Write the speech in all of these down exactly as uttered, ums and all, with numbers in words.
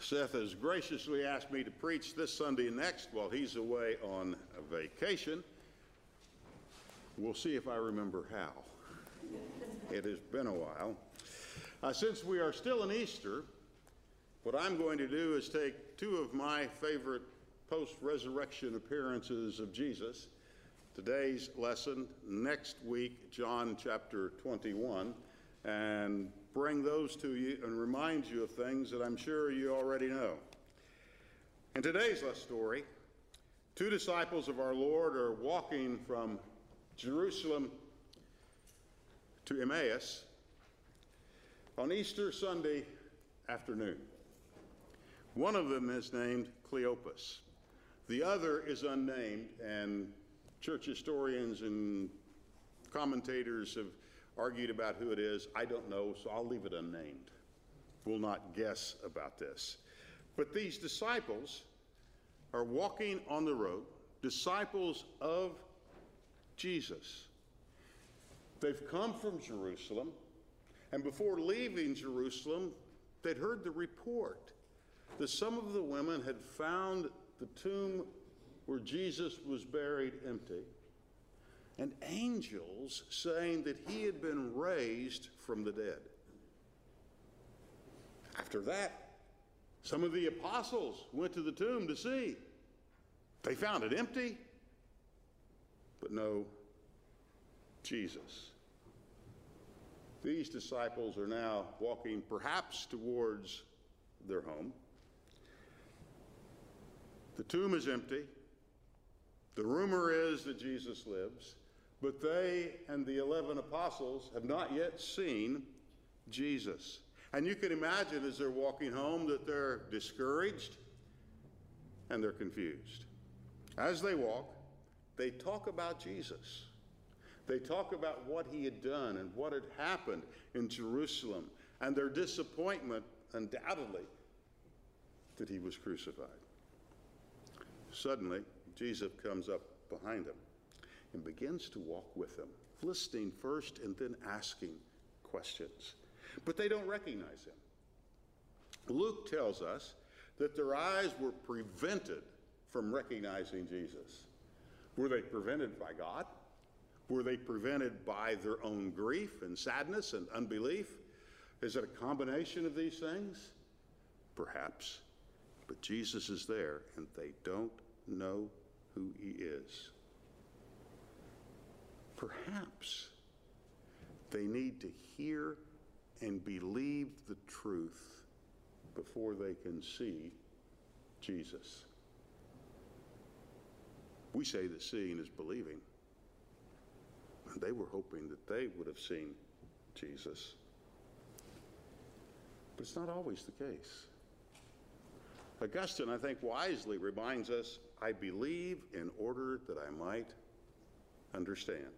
Seth has graciously asked me to preach this Sunday next while he's away on a vacation. We'll see if I remember how. It has been a while. Uh, since we are still in Easter, what I'm going to do is take two of my favorite post-resurrection appearances of Jesus, today's lesson, next week, John chapter twenty-one, and bring those to you and remind you of things that I'm sure you already know. In today's story, two disciples of our Lord are walking from Jerusalem to Emmaus on Easter Sunday afternoon. One of them is named Cleopas. The other is unnamed, and church historians and commentators have argued about who it is. I don't know, so I'll leave it unnamed. We'll not guess about this. But these disciples are walking on the road, disciples of Jesus. They've come from Jerusalem, and before leaving Jerusalem, they'd heard the report that some of the women had found the tomb where Jesus was buried empty, and angels saying that he had been raised from the dead. After that, some of the apostles went to the tomb to see. They found it empty, but no Jesus. These disciples are now walking perhaps towards their home. The tomb is empty. The rumor is that Jesus lives, but they and the eleven apostles have not yet seen Jesus. And you can imagine as they're walking home that they're discouraged and they're confused. As they walk, they talk about Jesus. They talk about what he had done and what had happened in Jerusalem and their disappointment, undoubtedly, that he was crucified. Suddenly, Jesus comes up behind them and begins to walk with them, listening first and then asking questions. But they don't recognize him. Luke tells us that their eyes were prevented from recognizing Jesus. Were they prevented by God? Were they prevented by their own grief and sadness and unbelief? Is it a combination of these things? Perhaps. But Jesus is there, and they don't know who he is. Perhaps they need to hear and believe the truth before they can see Jesus. We say that seeing is believing, and they were hoping that they would have seen Jesus. But it's not always the case. Augustine, I think, wisely reminds us, I believe in order that I might understand.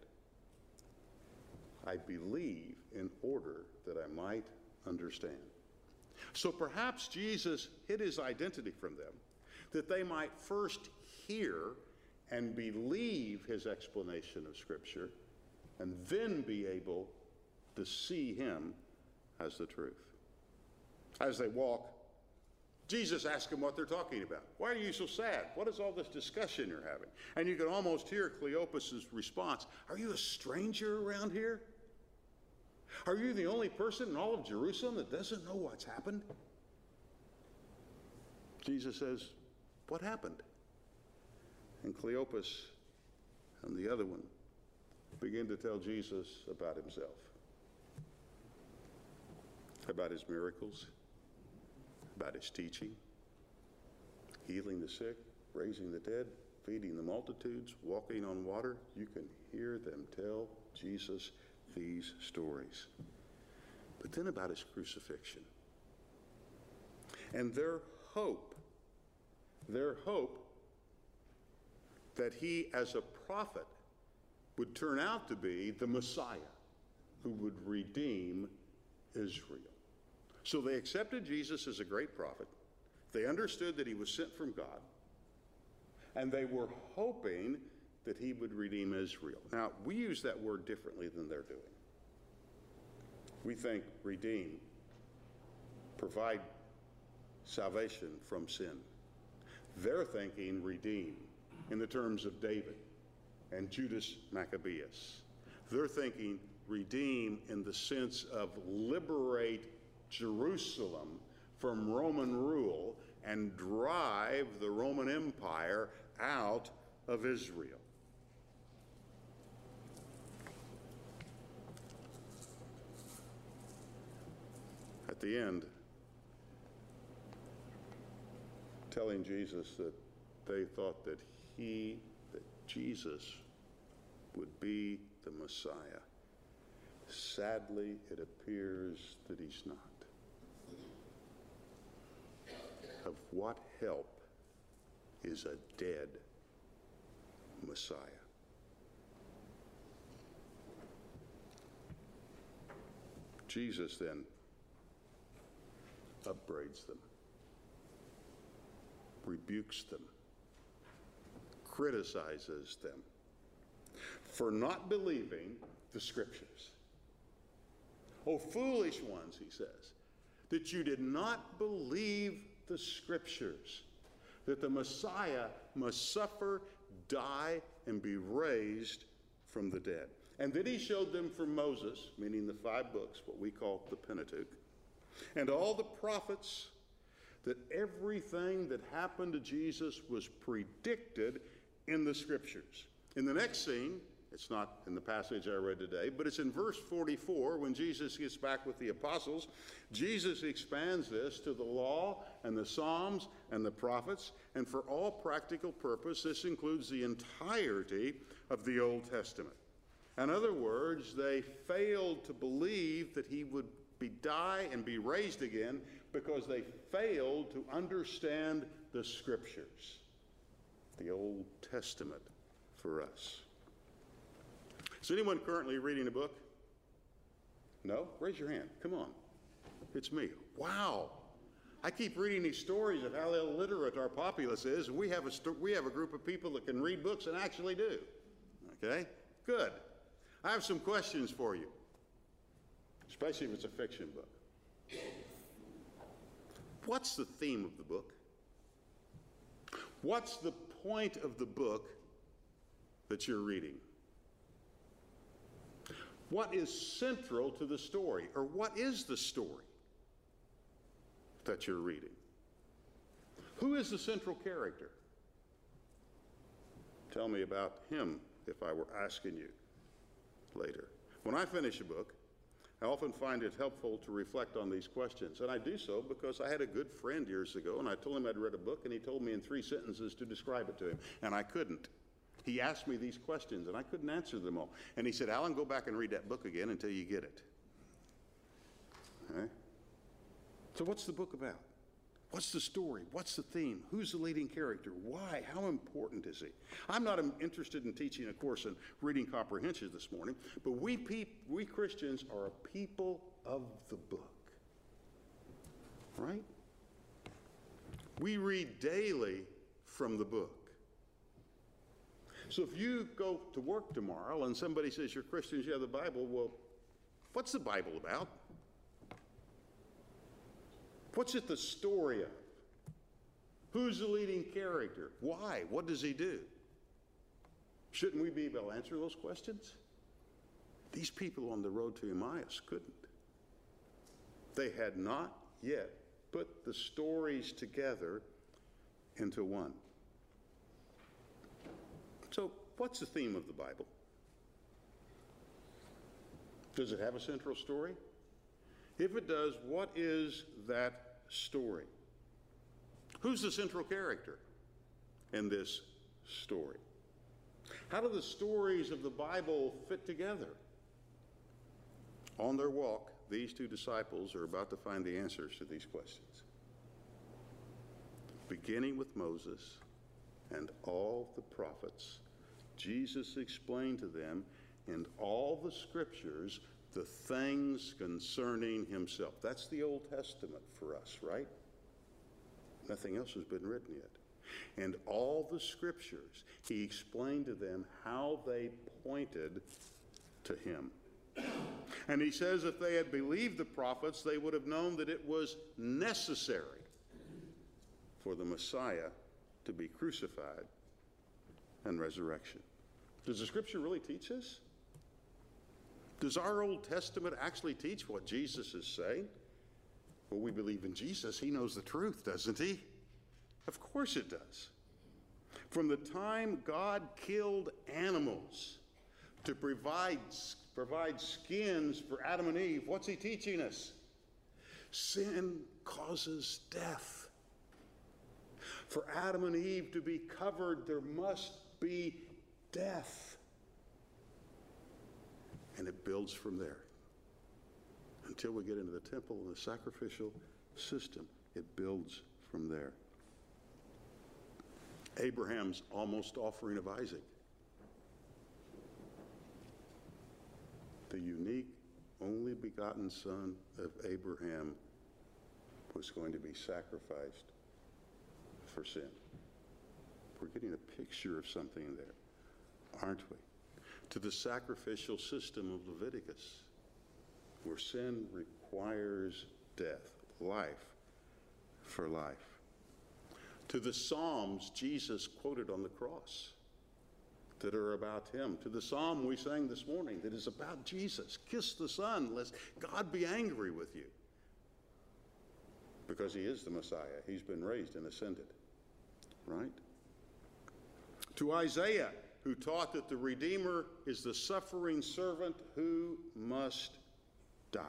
I believe in order that I might understand. So perhaps Jesus hid his identity from them, that they might first hear and believe his explanation of Scripture, and then be able to see him as the truth. As they walk, Jesus asks them what they're talking about. Why are you so sad? What is all this discussion you're having? And you can almost hear Cleopas' response. Are you a stranger around here? Are you the only person in all of Jerusalem that doesn't know what's happened? Jesus says, what happened? And Cleopas and the other one begin to tell Jesus about himself, about his miracles, about his teaching, healing the sick, raising the dead, feeding the multitudes, walking on water. You can hear them tell Jesus these stories. But then about his crucifixion. And their hope, their hope that he as a prophet would turn out to be the Messiah who would redeem Israel. So they accepted Jesus as a great prophet. They understood that he was sent from God. And they were hoping that he would redeem Israel. Now, we use that word differently than they're doing. We think redeem, provide salvation from sin. They're thinking redeem in the terms of David and Judas Maccabeus. They're thinking redeem in the sense of liberate Jerusalem from Roman rule and drive the Roman Empire out of Israel. At the end, telling Jesus that they thought that he, that Jesus would be the Messiah. Sadly, it appears that he's not. Of what help is a dead Messiah? Jesus then upbraids them, rebukes them, criticizes them for not believing the Scriptures. Oh, foolish ones, he says, that you did not believe the Scriptures, that the Messiah must suffer, die, and be raised from the dead. And then he showed them from Moses, meaning the five books, what we call the Pentateuch, and all the prophets, that everything that happened to Jesus was predicted in the Scriptures. In the next scene, it's not in the passage I read today, but it's in verse forty-four when Jesus gets back with the apostles. Jesus expands this to the law and the Psalms and the prophets, and for all practical purpose, this includes the entirety of the Old Testament. In other words, they failed to believe that he would be die and be raised again because they failed to understand the Scriptures, the Old Testament for us. Is anyone currently reading a book? No? Raise your hand. Come on. It's me. Wow. I keep reading these stories of how illiterate our populace is, and we have a, st- we have a group of people that can read books and actually do. Okay? Good. I have some questions for you, especially if it's a fiction book. What's the theme of the book? What's the point of the book that you're reading? What is central to the story, or what is the story that you're reading? Who is the central character? Tell me about him if I were asking you later. When I finish a book, I often find it helpful to reflect on these questions, and I do so because I had a good friend years ago, and I told him I'd read a book, and he told me in three sentences to describe it to him, and I couldn't. He asked me these questions, and I couldn't answer them all. And he said, Alan, go back and read that book again until you get it. Okay? So what's the book about? What's the story? What's the theme? Who's the leading character? Why? How important is he? I'm not interested in teaching a course in reading comprehension this morning, but we, peop- we Christians are a people of the book. Right? We read daily from the book. So if you go to work tomorrow and somebody says you're Christians, you have the Bible, well, what's the Bible about? What's it the story of? Who's the leading character? Why? What does he do? Shouldn't we be able to answer those questions? These people on the road to Emmaus couldn't. They had not yet put the stories together into one. So, what's the theme of the Bible? Does it have a central story? If it does, what is that story? Who's the central character in this story? How do the stories of the Bible fit together? On their walk, these two disciples are about to find the answers to these questions. Beginning with Moses and all the prophets, Jesus explained to them in all the Scriptures the things concerning himself. That's the Old Testament for us, right? Nothing else has been written yet. And all the Scriptures, he explained to them how they pointed to him. And he says if they had believed the prophets, they would have known that it was necessary for the Messiah to be crucified and resurrection. Does the Scripture really teach this? Does our Old Testament actually teach what Jesus is saying? Well, we believe in Jesus. He knows the truth, doesn't he? Of course it does. From the time God killed animals to provide, provide skins for Adam and Eve, what's he teaching us? Sin causes death. For Adam and Eve to be covered, there must be death. And it builds from there. Until we get into the temple and the sacrificial system, it builds from there. Abraham's almost offering of Isaac. The unique, only begotten son of Abraham was going to be sacrificed for sin. We're getting a picture of something there, aren't we? To the sacrificial system of Leviticus, where sin requires death, life for life. To the Psalms Jesus quoted on the cross that are about him. To the psalm we sang this morning that is about Jesus. Kiss the Son, lest God be angry with you. Because he is the Messiah. He's been raised and ascended. Right? To Isaiah, who taught that the Redeemer is the suffering servant who must die.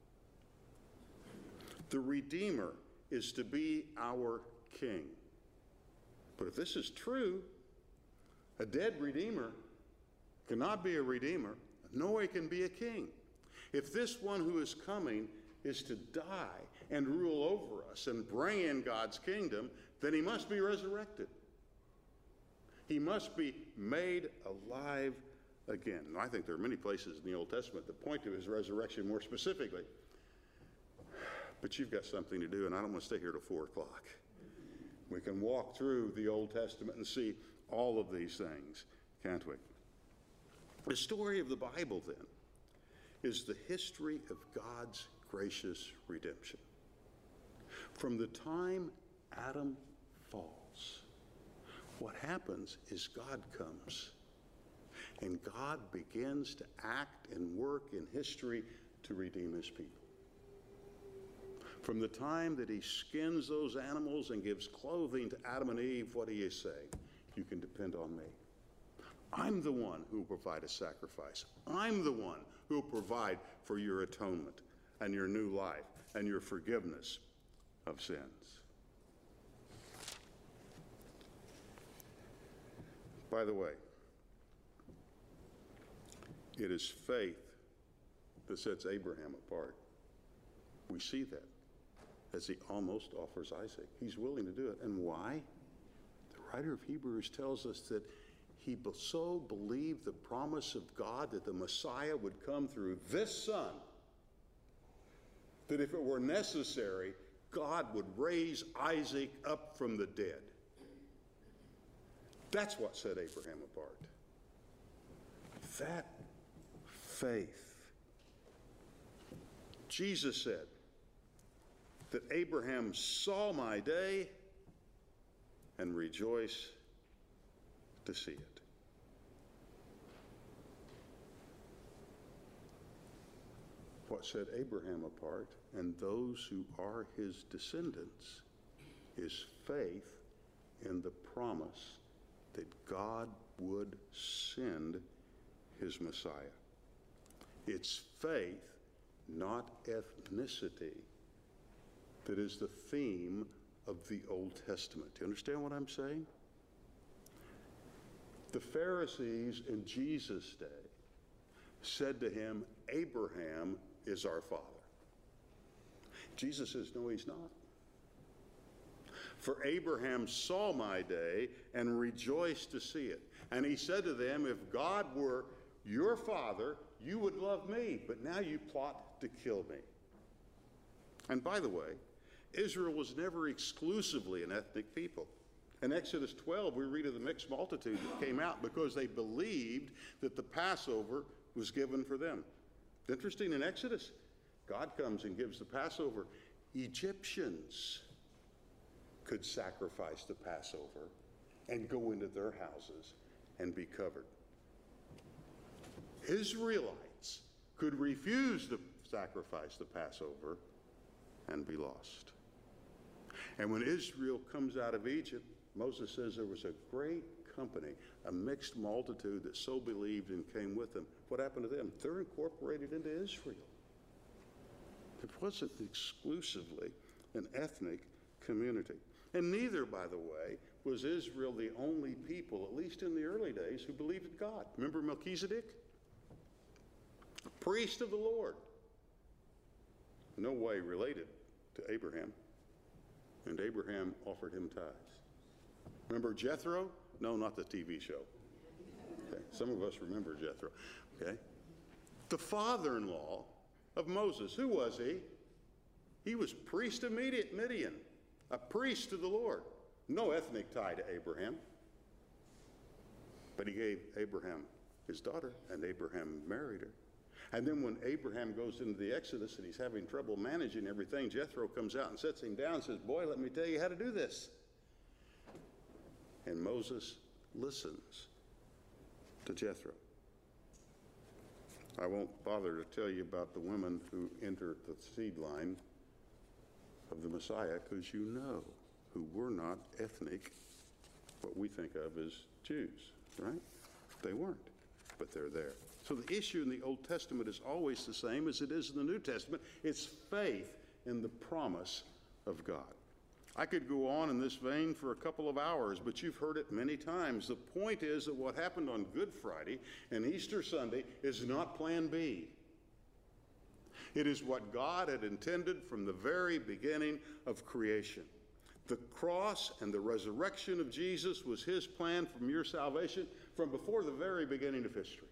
The Redeemer is to be our King. But if this is true, a dead Redeemer cannot be a Redeemer, nor he can be a king. If this one who is coming is to die and rule over us and bring in God's kingdom, then he must be resurrected. He must be made alive again. And I think there are many places in the Old Testament that point to his resurrection more specifically. But you've got something to do, and I don't want to stay here till four o'clock. We can walk through the Old Testament and see all of these things, can't we? The story of the Bible, then, is the history of God's gracious redemption. From the time Adam falls, what happens is God comes, and God begins to act and work in history to redeem his people. From the time that he skins those animals and gives clothing to Adam and Eve, what he is saying, you can depend on me. I'm the one who will provide a sacrifice. I'm the one who will provide for your atonement and your new life and your forgiveness of sins. By the way, it is faith that sets Abraham apart. We see that as he almost offers Isaac. He's willing to do it. And why? The writer of Hebrews tells us that he so believed the promise of God that the Messiah would come through this son, that if it were necessary, God would raise Isaac up from the dead. That's what set Abraham apart. That faith. Jesus said that Abraham saw my day and rejoiced to see it. What set Abraham apart and those who are his descendants is faith in the promise that God would send his Messiah. It's faith, not ethnicity, that is the theme of the Old Testament. Do you understand what I'm saying? The Pharisees in Jesus' day said to him, Abraham is our father. Jesus says, no, he's not. For Abraham saw my day and rejoiced to see it. And he said to them, if God were your father, you would love me, but now you plot to kill me. And by the way, Israel was never exclusively an ethnic people. In Exodus twelve, we read of the mixed multitude that came out because they believed that the Passover was given for them. Interesting, in Exodus, God comes and gives the Passover. Egyptians could sacrifice the Passover and go into their houses and be covered. Israelites could refuse to sacrifice the Passover and be lost. And when Israel comes out of Egypt, Moses says there was a great company, a mixed multitude that so believed and came with them. What happened to them? They're incorporated into Israel. It wasn't exclusively an ethnic community. And neither, by the way, was Israel the only people, at least in the early days, who believed in God. Remember Melchizedek? Priest of the Lord. No way related to Abraham. And Abraham offered him tithes. Remember Jethro? No, not the T V show. Okay. Some of us remember Jethro. Okay. The father-in-law of Moses. Who was he? He was priest of Midian, a priest to the Lord. No ethnic tie to Abraham. But he gave Abraham his daughter, and Abraham married her. And then when Abraham goes into the Exodus and he's having trouble managing everything, Jethro comes out and sets him down and says, boy, let me tell you how to do this. And Moses listens to Jethro. I won't bother to tell you about the women who entered the seed line of the Messiah, because you know who were not ethnic, what we think of as Jews, right? They weren't, but they're there. So the issue in the Old Testament is always the same as it is in the New Testament. It's faith in the promise of God. I could go on in this vein for a couple of hours, but you've heard it many times. The point is that what happened on Good Friday and Easter Sunday is not plan B. It is what God had intended from the very beginning of creation. The cross and the resurrection of Jesus was his plan from your salvation from before the very beginning of history.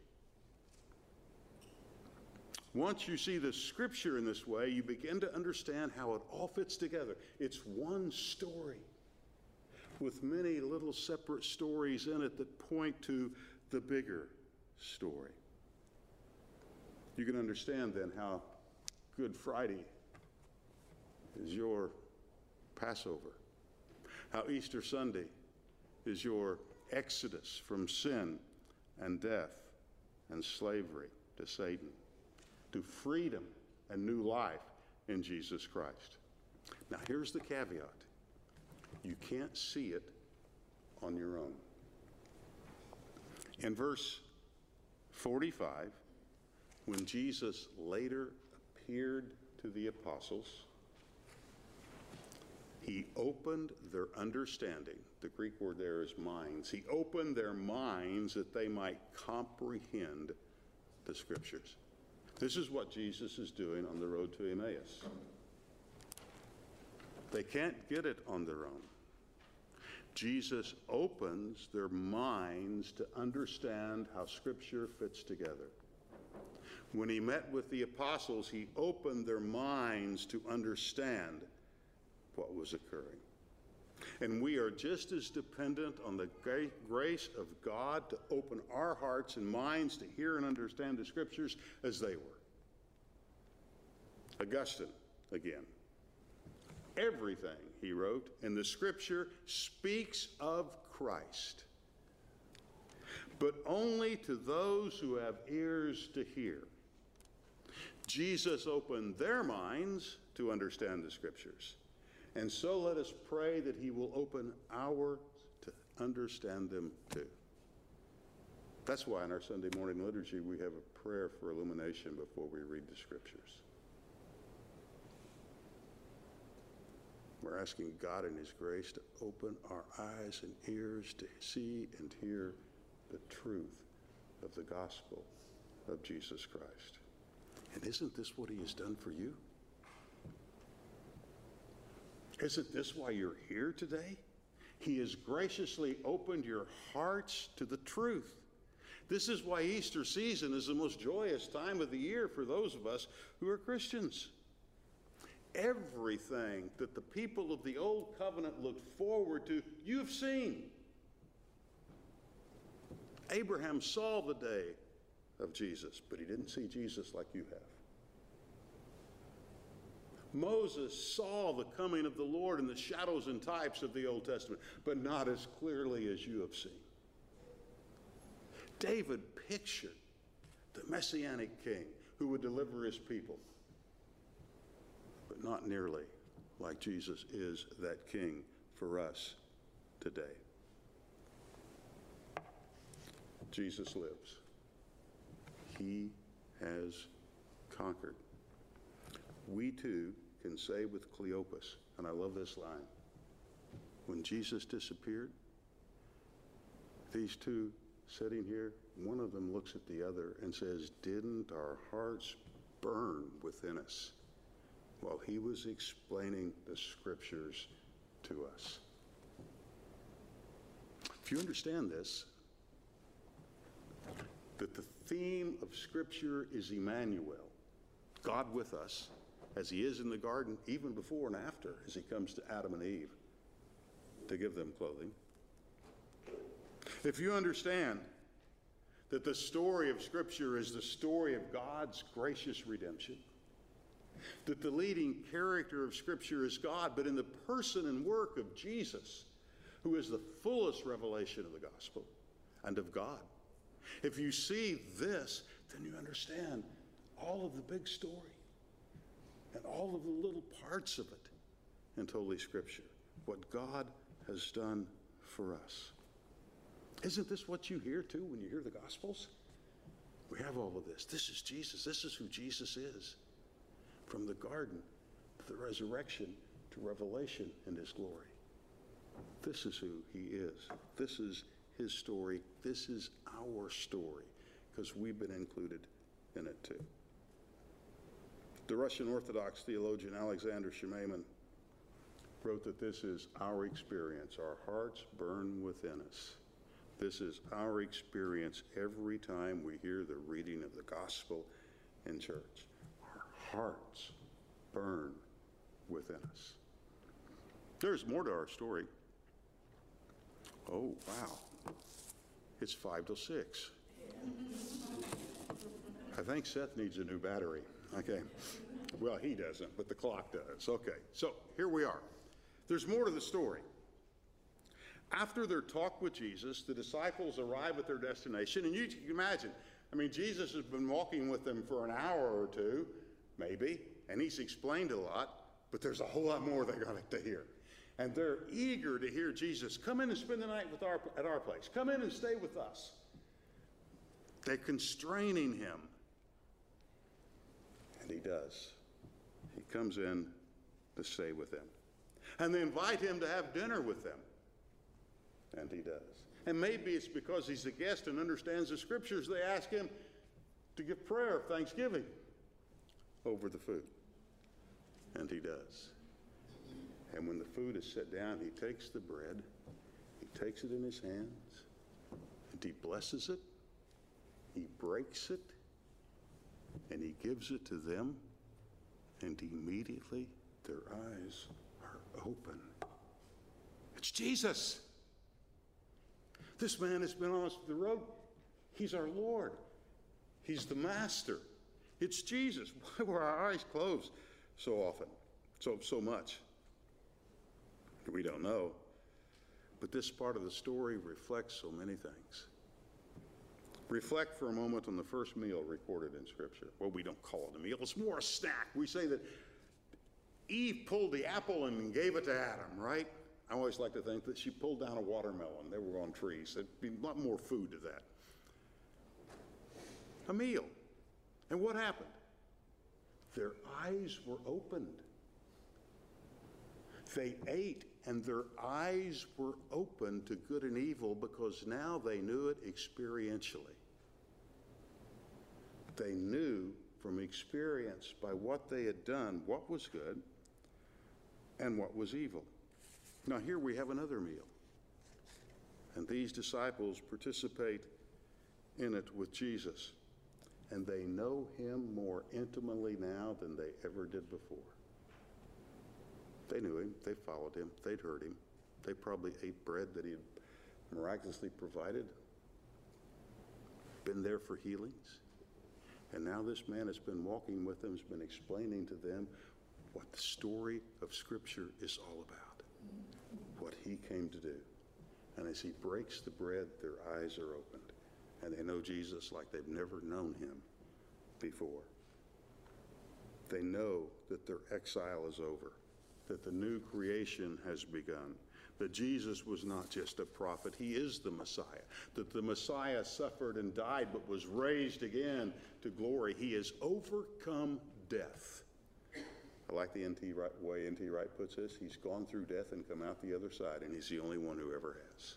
Once you see the scripture in this way, you begin to understand how it all fits together. It's one story with many little separate stories in it that point to the bigger story. You can understand then how Good Friday is your Passover, how Easter Sunday is your exodus from sin and death and slavery to Satan, to freedom and new life in Jesus Christ. Now here's the caveat. You can't see it on your own. In verse forty-five, when Jesus later appeared to the apostles, he opened their understanding. The Greek word there is minds. He opened their minds that they might comprehend the scriptures. This is what Jesus is doing on the road to Emmaus. They can't get it on their own. Jesus opens their minds to understand how Scripture fits together. When he met with the apostles, he opened their minds to understand what was occurring. And we are just as dependent on the grace of God to open our hearts and minds to hear and understand the Scriptures as they were. Augustine, again. Everything, he wrote, in the Scripture speaks of Christ, but only to those who have ears to hear. Jesus opened their minds to understand the Scriptures. And so let us pray that he will open ours to understand them too. That's why in our Sunday morning liturgy we have a prayer for illumination before we read the Scriptures. We're asking God in his grace to open our eyes and ears to see and hear the truth of the gospel of Jesus Christ. And isn't this what he has done for you? Isn't this why you're here today? He has graciously opened your hearts to the truth. This is why Easter season is the most joyous time of the year for those of us who are Christians. Everything that the people of the Old Covenant looked forward to, you've seen. Abraham saw the day of Jesus, but he didn't see Jesus like you have. Moses saw the coming of the Lord in the shadows and types of the Old Testament, but not as clearly as you have seen. David pictured the Messianic king who would deliver his people, but not nearly like Jesus is that king for us today. Jesus lives. He has conquered. We too can say with Cleopas, and I love this line, when Jesus disappeared, these two sitting here, one of them looks at the other and says, "Didn't our hearts burn within us while he was explaining the scriptures to us?" If you understand this, that the theme of Scripture is Emmanuel, God with us, as he is in the garden, even before and after, as he comes to Adam and Eve to give them clothing. If you understand that the story of Scripture is the story of God's gracious redemption, that the leading character of Scripture is God, but in the person and work of Jesus, who is the fullest revelation of the gospel and of God. If you see this, then you understand all of the big story and all of the little parts of it in Holy Scripture, what God has done for us. Isn't this what you hear too when you hear the Gospels? We have all of this. This is Jesus. This is who Jesus is. From the garden to the resurrection to revelation in his glory. This is who he is. This is his story. This is our story, because we've been included in it too. The Russian Orthodox theologian Alexander Shemaiman wrote that this is our experience. Our hearts burn within us. This is our experience every time we hear the reading of the gospel in church. Our hearts burn within us. There's more to our story. Oh, wow. It's five till six. I think Seth needs a new battery. Okay. Well, he doesn't, but the clock does. Okay. So here we are. There's more to the story. After their talk with Jesus, the disciples arrive at their destination, and you can imagine, I mean, Jesus has been walking with them for an hour or two, maybe, and he's explained a lot, but there's a whole lot more they got to hear. And they're eager to hear Jesus. Come in and spend the night with our, at our place. Come in and stay with us. They're constraining him. And he does. He comes in to stay with them. And they invite him to have dinner with them. And he does. And maybe it's because he's a guest and understands the scriptures, they ask him to give prayer of thanksgiving over the food. And he does. And when the food is set down, he takes the bread, he takes it in his hands, and he blesses it, he breaks it, and he gives it to them, and immediately their eyes are open. It's Jesus. This man has been on us the road. He's our Lord. He's the Master. It's Jesus. Why were our eyes closed so often, so, so much? We don't know. But this part of the story reflects so many things. Reflect for a moment on the first meal recorded in Scripture. Well, we don't call it a meal. It's more a snack. We say that Eve pulled the apple and gave it to Adam, right? I always like to think that she pulled down a watermelon. They were on trees. There'd be a lot more food to that. A meal. And what happened? Their eyes were opened. They ate, and their eyes were open to good and evil because now they knew it experientially. They knew from experience by what they had done what was good and what was evil. Now here we have another meal. And these disciples participate in it with Jesus. And they know him more intimately now than they ever did before. They knew him. They followed him. They'd heard him. They probably ate bread that he had miraculously provided. Been there for healings. And now this man has been walking with them, has been explaining to them what the story of Scripture is all about, what he came to do. And as he breaks the bread, their eyes are opened, and they know Jesus like they've never known him before. They know that their exile is over, that the new creation has begun, that Jesus was not just a prophet, he is the Messiah, that the Messiah suffered and died but was raised again to glory. He has overcome death. I like the N T Wright, way N T Wright puts this. He's gone through death and come out the other side, and he's the only one who ever has.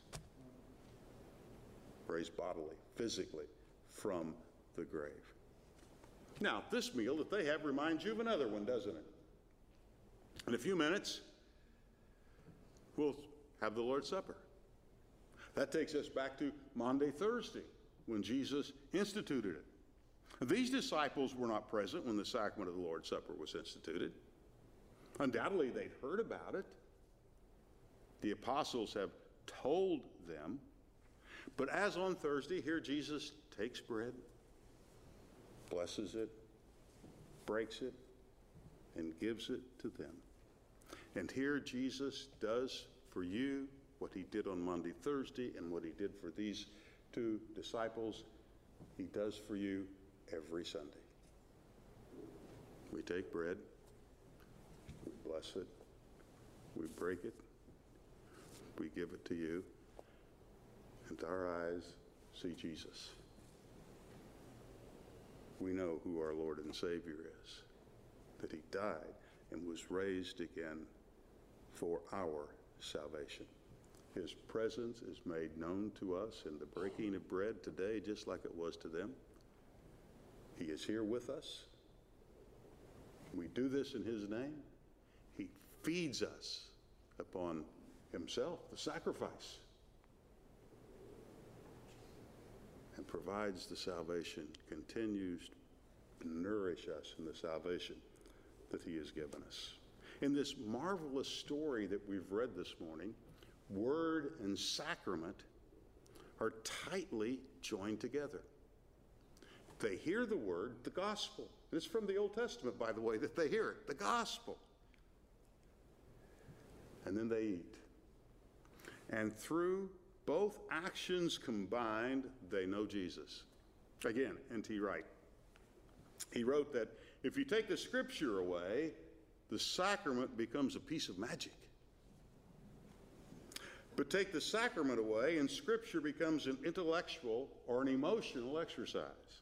Raised bodily, physically, from the grave. Now, this meal that they have reminds you of another one, doesn't it? In a few minutes, we'll have the Lord's Supper. That takes us back to Maundy Thursday, when Jesus instituted it. These disciples were not present when the sacrament of the Lord's Supper was instituted. Undoubtedly, they'd heard about it. The apostles have told them. But as on Thursday, here Jesus takes bread, blesses it, breaks it, and gives it to them. And here Jesus does for you what he did on Maundy Thursday and what he did for these two disciples, he does for you every Sunday. We take bread, we bless it, we break it, we give it to you, and our eyes see Jesus. We know who our Lord and Savior is, that he died and was raised again for our salvation. His presence is made known to us in the breaking of bread today, just like it was to them. He is here with us. We do this in his name. He feeds us upon himself, the sacrifice, and provides the salvation, continues to nourish us in the salvation that he has given us. In this marvelous story that we've read this morning, word and sacrament are tightly joined together. They hear the word, the gospel. It's from the Old Testament, by the way, that they hear it, the gospel. And then they eat. And through both actions combined, they know Jesus. Again, N T Wright. He wrote that if you take the scripture away, the sacrament becomes a piece of magic. But take the sacrament away, and scripture becomes an intellectual or an emotional exercise,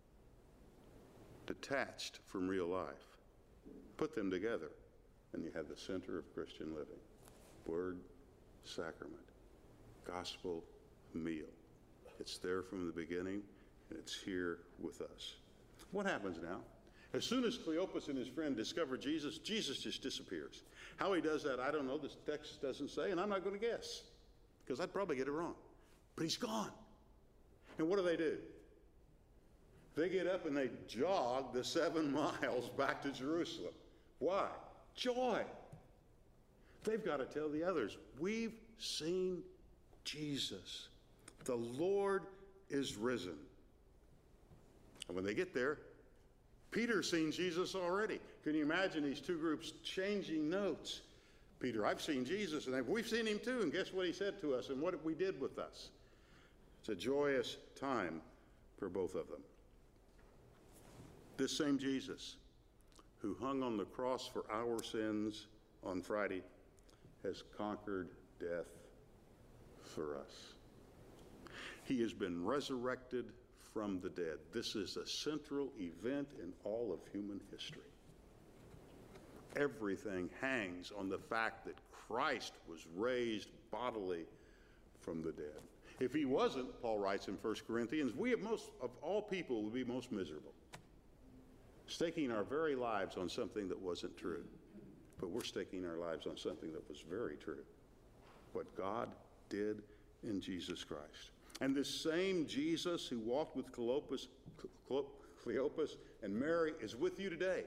detached from real life. Put them together, and you have the center of Christian living. Word, sacrament, gospel, meal. It's there from the beginning, and it's here with us. What happens now? As soon as Cleopas and his friend discover Jesus, Jesus just disappears. How he does that, I don't know. This text doesn't say, and I'm not going to guess, because I'd probably get it wrong. But he's gone. And what do they do? They get up and they jog the seven miles back to Jerusalem. Why? Joy. They've got to tell the others, we've seen Jesus. The Lord is risen. And when they get there, Peter's seen Jesus already. Can you imagine these two groups changing notes? Peter, I've seen Jesus, and we've seen him too, and guess what he said to us and what we did with us? It's a joyous time for both of them. This same Jesus who hung on the cross for our sins on Friday has conquered death for us. He has been resurrected from the dead. This is a central event in all of human history. Everything hangs on the fact that Christ was raised bodily from the dead. If he wasn't, Paul writes in First Corinthians, we of most of all people would be most miserable, staking our very lives on something that wasn't true. But we're staking our lives on something that was very true. What God did in Jesus Christ. And this same Jesus who walked with Cleopas, Cleopas and Mary is with you today.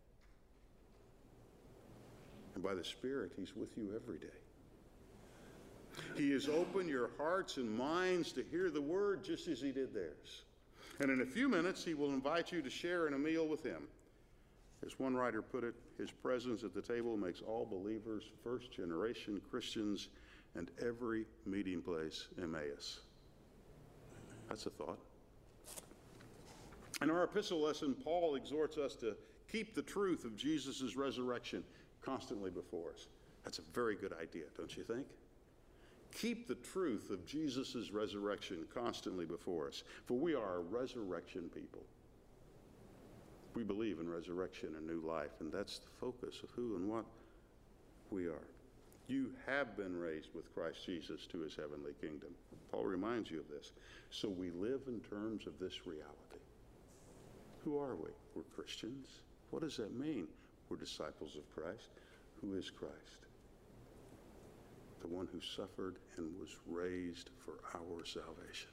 And by the Spirit, he's with you every day. He has opened your hearts and minds to hear the word just as he did theirs. And in a few minutes, he will invite you to share in a meal with him. As one writer put it, his presence at the table makes all believers first-generation Christians and every meeting place Emmaus. That's a thought. In our epistle lesson, Paul exhorts us to keep the truth of Jesus' resurrection constantly before us. That's a very good idea, don't you think? Keep the truth of Jesus' resurrection constantly before us, for we are a resurrection people. We believe in resurrection and new life, and that's the focus of who and what we are. You have been raised with Christ Jesus to his heavenly kingdom. Paul reminds you of this. So we live in terms of this reality. Who are we? We're Christians. What does that mean? We're disciples of Christ. Who is Christ? The one who suffered and was raised for our salvation.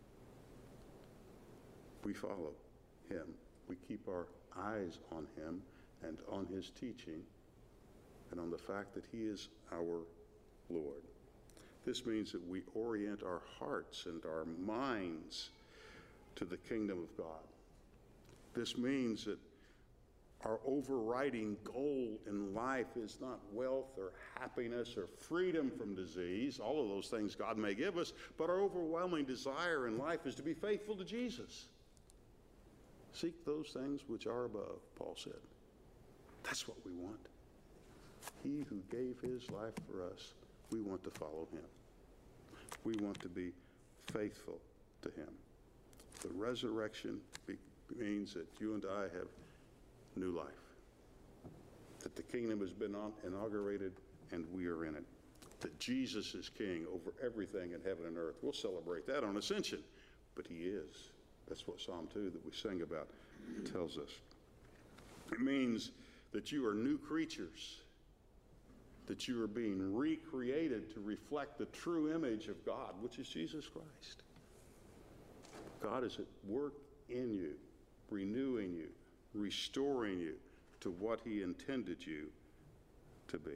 We follow him. We keep our eyes on him and on his teaching and on the fact that he is our Lord. This means that we orient our hearts and our minds to the kingdom of God. This means that our overriding goal in life is not wealth or happiness or freedom from disease, all of those things God may give us, but our overwhelming desire in life is to be faithful to Jesus. Seek those things which are above, Paul said. That's what we want. He who gave his life for us, we want to follow him. We want to be faithful to him. The resurrection be- means that you and I have new life, that the kingdom has been inaugurated and we are in it, that Jesus is king over everything in heaven and earth. We'll celebrate that on Ascension, but he is. That's what Psalm two that we sing about tells us. It means that you are new creatures, that you are being recreated to reflect the true image of God, which is Jesus Christ. God is at work in you, renewing you, restoring you to what he intended you to be.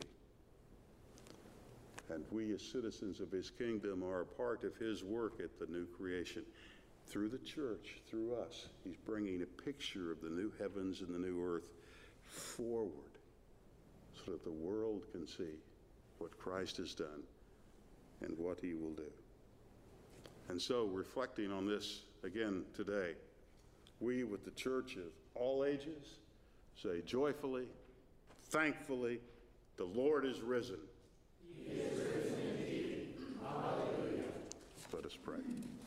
And we as citizens of his kingdom are a part of his work at the new creation. Through the church, through us, he's bringing a picture of the new heavens and the new earth forward so that the world can see what Christ has done and what he will do. And so, reflecting on this again today, we with the church of all ages say joyfully, thankfully, the Lord is risen. He is risen indeed. Hallelujah. Let us pray.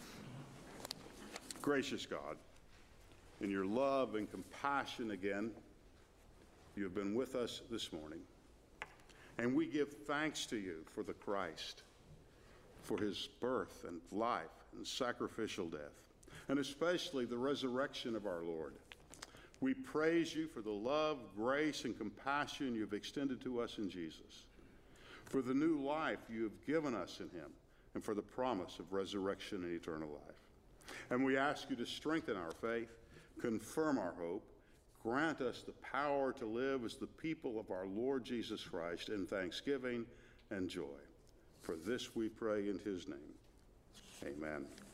Gracious God, in your love and compassion again, you have been with us this morning. And we give thanks to you for the Christ, for his birth and life and sacrificial death, and especially the resurrection of our Lord. We praise you for the love, grace, and compassion you have extended to us in Jesus, for the new life you have given us in him, and for the promise of resurrection and eternal life. And we ask you to strengthen our faith, confirm our hope, grant us the power to live as the people of our Lord Jesus Christ in thanksgiving and joy. For this we pray in his name. Amen.